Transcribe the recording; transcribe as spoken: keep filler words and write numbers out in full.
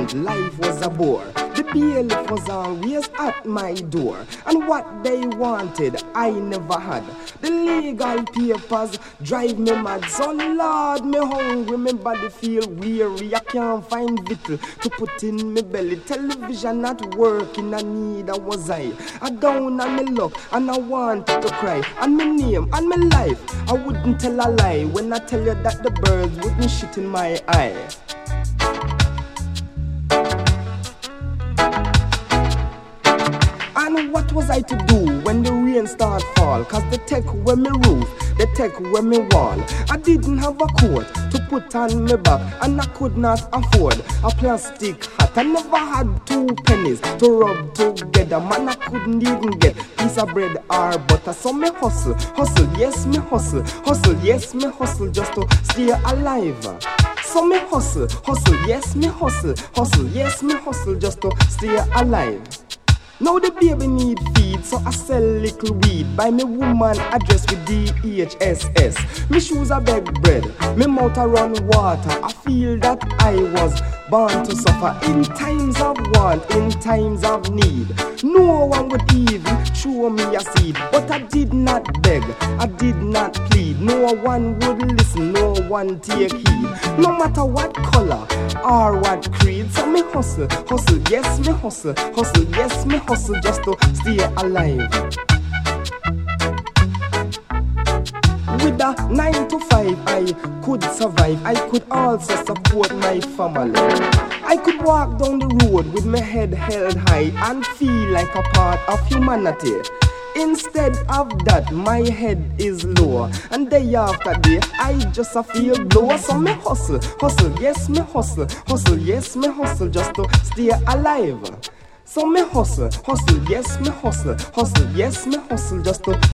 youth, life was a bore. The bailiff was always at my door, and what they wanted, I never had. The legal papers drive me mad. So Lord, me hungry, me body feel weary. I can't find victual to put in me belly. Television not working, I need a was I. I down on me luck, and I wanted to cry. And my name, and my life, I wouldn't tell a lie when I tell you that the birds wouldn't shit in my eye. And what was I to do when the rain start fall? Cause they take away me roof, they take away me wall. I didn't have a coat to put on me back, and I could not afford a plastic hat. I never had two pennies to rub together. Man, I couldn't even get piece of bread or butter. So me hustle, hustle, yes me hustle, hustle, yes me hustle just to stay alive. So me hustle, hustle, yes me hustle, hustle, yes me hustle just to stay alive. Now the baby need feed, so I sell little weed. Buy me woman address with D H S S. Me shoes a beg bread, me mouth a run water. I feel that I was born to suffer in times of want, in times of need. No one would even show me a seed, but I did not beg, I did not plead. No one would listen, no one take heed. No matter what color or what creed. So me hustle, hustle, yes me hustle, hustle, yes me hustle just to stay alive. With a nine to five I could survive. I could also support my family. I could walk down the road with my head held high and feel like a part of humanity. Instead of that, my head is low, and day after day, I just a feel low. So me hustle, hustle, yes me hustle, hustle, yes me hustle just to stay alive. So me hustle, hustle, yes me hustle, hustle, yes me hustle just to